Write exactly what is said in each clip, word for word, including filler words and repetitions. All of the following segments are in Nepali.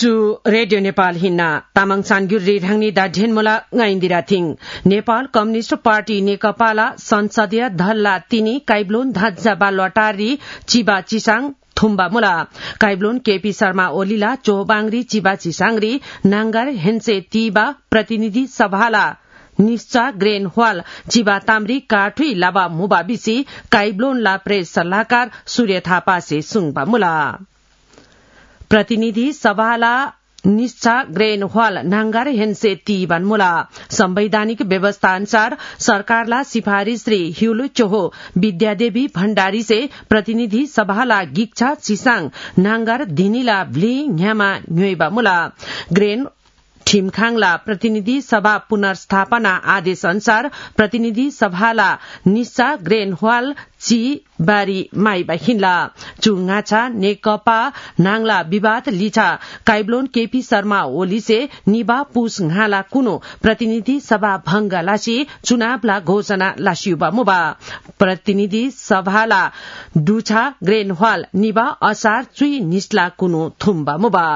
सु रेडियो नेपाल हिन्ना तामाङ सानगुर रेढाङनी दा ढेनमोला गाइन्दिरा थिङ नेपाल कम्युनिस्ट पार्टी नेकपाला संसदीय धल्ला तिनी काइब्लोन धज्जा बालवाटारी चिबा चिसाङ थुम्बा मुला काइब्लोन केपी शर्मा ओलीला चोहबाङ्री चिबा चिसाङ्री नाङ्गार हेन्से तीबा प्रतिनिधि सभाला निश्चा ग्रेन हॉल चिबा ताम्री काठुई लाबा मुबा बिसी काइब्लोन ला प्रेस सल्लाहकार सूर्य थापा से सुङबा मुला प्रतिनिधि सभाला निश्चा ग्रेन हॉल नाङ्गार हेन्से तीबान मुला संवैधानिक व्यवस्था अनुसार सरकारला सिफारिश री हिउलु चोहो विद्यादेवी भण्डारी से प्रतिनिधि सभाला गिक्छा चिसाङ नाङ्गार धिनीला भ्ली न्यामा न्योइबा मुला ग्रेन ठिमखाङला प्रतिनिधि सभा पुनर्स्थापना आदेश अनुसार प्रतिनिधि सभाला निश्चा ग्रेन हॉल ची बारी माइबा हिन्ला चुङाछा नेकपा नाङला विवाद लिछा काइब्लोन केपी शर्मा ओली से निबा पुस घाला कुनो प्रतिनिधि सभा भंग लासी चुनावला घोषणा लासियुबा मुबा प्रतिनिधि सभाला डुछा ग्रेन हॉल निबा असार चुई निस्ला कुनो थुम्बा मुबा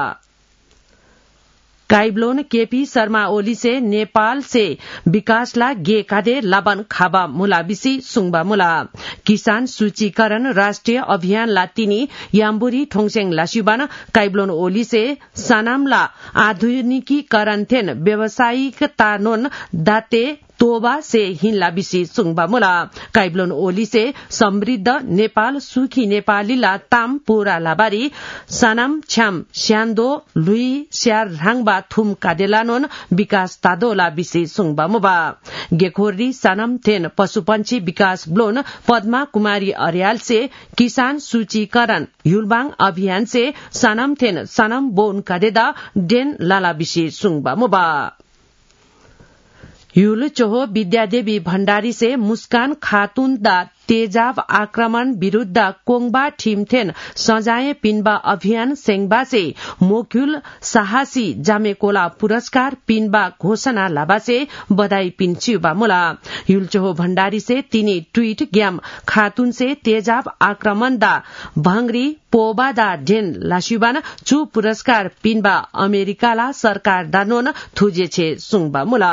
काइब्लोन केपी शर्मा ओली से नेपाल से विकासला गे कादे लबन खाबा मुला बिसी सुङबा मुला किसान सूचीकरण राष्ट्रिय अभियान ला तिनी याम्बुरी ठोङसेङ लासिबान काइब्लोन ओली से सनामला आधुनिकीकरण थेन व्यावसायिक तानोन दाते तोबा से हिन्ला बिसी सुङबा मुला काइब्लोन ओली से समृद्ध नेपाल सुखी नेपालीला ताम पूरा लाबारी सनाम छ्याम स्यान्दो लुई स्यार राङबा थुम कादेलानोन विकास तादोला बिसी सुङबा मुबा गेखोरी सनाम थेन पशुपन्छी विकास ब्लोन पद्मा कुमारी अर्याल से किसान सूचीकरण युलबाङ अभियान से सनाम थेन सनाम बोन कादेदा डेन लाला बिसी सुङबा मुबा युल चोहो विद्यादेवी भण्डारी से मुस्कान खातून दा तेजाब आक्रमण विरूद्ध कोङबा ठिमथेन सजाय पिन्बा अभियान सेङबा से मोक्युल साहसी जामेकोला पुरस्कार पिन्बा घोषणा लाबा से बधाई पिन्चियुबा मुला युल चोहो भण्डारी से तिनी ट्वीट ग्याम खातून से तेजाब आक्रमण दा भंगरी पोबा दा ढेन लासिबान चु पुरस्कार पिन्बा अमेरिकाला सरकार दानोन थुजेछे सुङबा मुला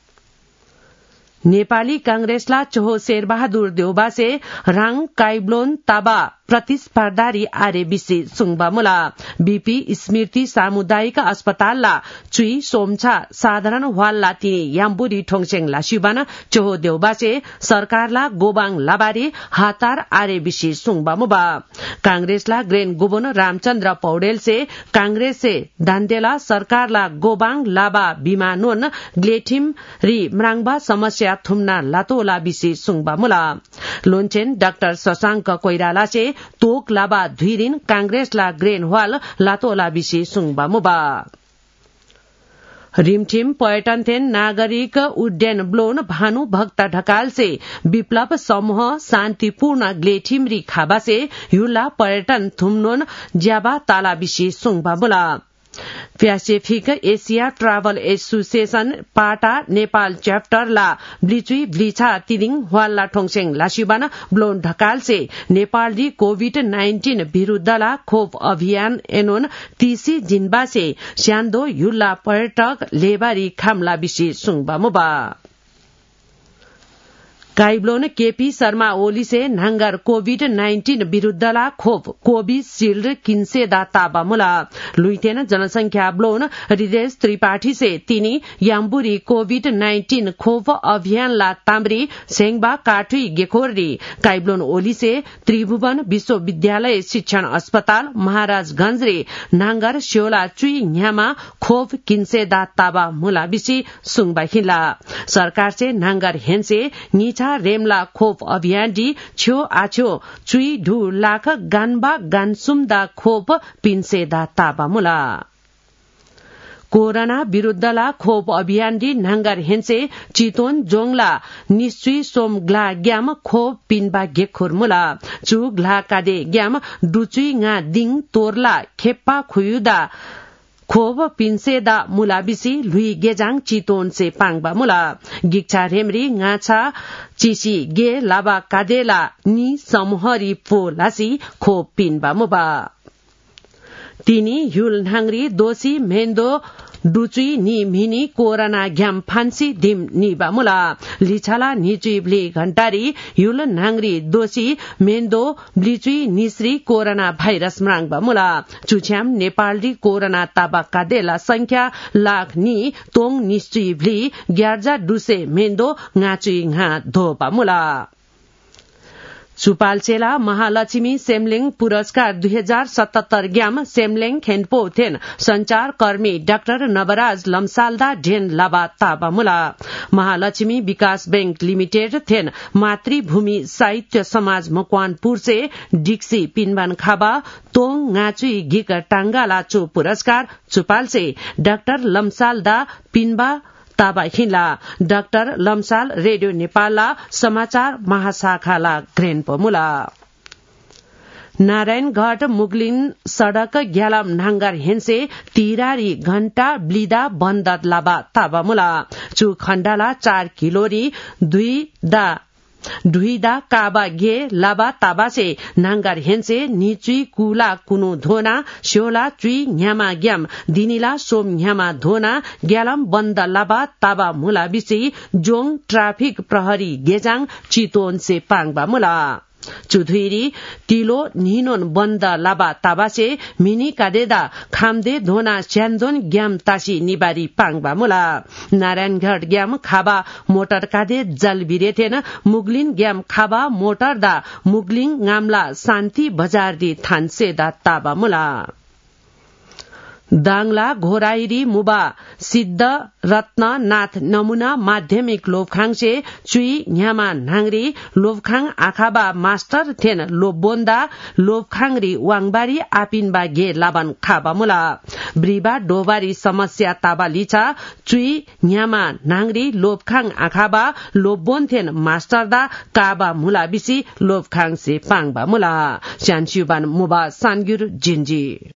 नेपाली कांग्रेसला चोहो शेरबहादुर देउबा से राङ काइब्लोन ताबा प्रतिस्पर्धारी आरे बिसी सुङबा मुला बीपी स्मृति सामुदायिक अस्पतालला चुई सोमछा साधारण हवालला तिनी याम्बुरी ठोङसेङ लासिबान चोहो देउबा से सरकारला गोबाङ लाबारी हातार आरे बिसी सुङबा मुबा कांग्रेसला ग्रेन गोबन रामचन्द्र पौडेल से कांग्रेस से दान्देला सरकारला गोबाङ लाबा बिमानोन ग्लेठिम री म्राङबा समस्या थुम्ना लातोला बिसी सुङबा मुला लोन्छेन डाक्टर शशाङ्क कोइराला से तोक लाबा धुइरिन कांग्रेसला ग्रेन हॉल लातोला बिसी सुङबा मुबा रिमठिम पर्यटन थेन नागरिक उड्डयन ब्लोन भानु भक्त ढकाल से विप्लव समूह शान्तिपूर्ण ग्लेठिमरी खाबा से युला पर्यटन थुम्नोन ज्याबा ताला बिसी सुङबा मुला प्यासिफिक एशिया ट्राभल एसोसिएशन पाटा नेपाल च्याप्टर ला ब्लिचुई ब्लिछा तिदिङ हवालला ठोङसेङ लासिबान ब्लोन ढकाल से नेपाल दी कोविड नाइन्टीन विरूद्धला खोप अभियान एनोन तीसी जिन्बा से स्यान्दो युल्ला पर्यटक लेबारी खामला बिसी सुङबा मुबा काइब्लोन केपी शर्मा ओली से नाङ्गार कोविड नाइन्टीन विरूद्धला खोप कोविशील्ड किन्से दा ताबा मुला लुइटेन जनसंख्या ब्लोन हृदय त्रिपाठी से तिनी याम्बुरी कोविड नाइन्टीन खोप अभियान ला ताम्री सेङबा काठुई गेखोरी काइब्लोन ओली से त्रिभुवन विश्वविद्यालय शिक्षण अस्पताल महाराजगंज रे नाङ्गार स्योला चुई न्यामा खोप किन्से दा ताबा मुला बिसी सुङबा हिला सरकार से नाङ्गार हेन्से निछा रेमला खोप अभियान डी छ्यो आछ्यो चुई ढु लाख गानबा गानसुम दा खोप पिन्से दा ताबा मुला कोरोना विरूद्धला खोप अभियान डी नाङ्गार हेन्से चितोन जोङला निश्चुई सोम ग्ला ग्याम खोप पिन्बा गेखोर मुला चु ग्ला कादे ग्याम डुचुई nga दिङ तोरला खेप्पा खुयुदा खोब पिन्सेदा मुलाबिसी लुई गेजाङ चितोन से पाङबा मुला गिक्छा रेमरी ngaछा चिसी गे लाबा कादेला नि समूहरी पो लासी खोप पिन्बा मुबा तिनी युल नांगरी दोषी मेन्दो डुचुई नि मिनी कोरोना ग्याम फान्सी दिम निबा मुला लिछाला निचुई ब्ली घण्टारी युल नांगरी दोषी मेन्दो ब्लिचुई निश्री कोरोना भाइरस म्राङबा मुला चुछ्याम नेपालरी कोरोना ताबा कादेला संख्या लाख नि तोङ निश्चुई ब्ली ग्यार्जा डुसे मेन्दो ngaचुई nga धोपा मुला सुपालचेला महालक्ष्मी सेमलिङ पुरस्कार दुई हजार सतहत्तर ग्याम सेमलिङ खेनपो थेन संचार कर्मी डाक्टर नवराज लम्सालदा ढेन लाबा ताबा मुला महालक्ष्मी विकास बैंक लिमिटेड थेन मातृभूमि साहित्य समाज मकवानपुर से डिक्सी पिनबान खाबा तोङ ngaचुई गिक टांगाला चो पुरस्कार सुपाल से डाक्टर लम्सालदा पिनबा ताबा हिला डाक्टर लम्साल रेडियो नेपालला समाचार महाशाखाला ग्रेन पमुला नारायणघाट मुगलिन सड़क ग्यालम नांगर हेन्से तिरारी घण्टा ब्लिदा बन्दत लाबा ताबा मुला चु खण्डाला चार किलोरी दुई दा ढुइदा काबा गे लाबा ताबासे नांगार हेन्से निचुई कुला कुनु धोना स्योला चुई न्यामा ग्याम दिनिला सोम न्यामा धोना ग्यालम बन्द लाबा ताबा मुला बिसी जोङ ट्राफिक प्रहरी गेजाङ चितवन से पाङबा मुला चुधुरी तिलो निनोन बन्द लाबा ताबासे मिनी कादेदा खामदे धोना स्यान्दोन ग्याम तासी निबारी पाङबा मुला नारायणघाट ग्याम खाबा मोटर कादे जल बिरेथेन मुगलिन ग्याम खाबा मोटर दा मुगलिङ गामला शान्ति बजार दि थान्से दा ताबा मुला दाङला घोराइरी मुबा सिद्ध रत्न नाथ नमुना माध्यमिक लोभखाङसे चुई न्यामा नांगरी लोभखाङ आखाबा मास्टर थेन लोभबोन्दा लोभखाङरी वाङबारी आपिनबा गे लाबन खाबा मुला ब्रिबा डोबारी समस्या ताबा लिचा चुई न्यामा नांगरी लोभखाङ आखाबा लोभबोन थेन मास्टरदा काबा मुला बिसी लोभखाङ से पाङबा मुला स्यानस्युबान मुबा सानगुर जिन्जी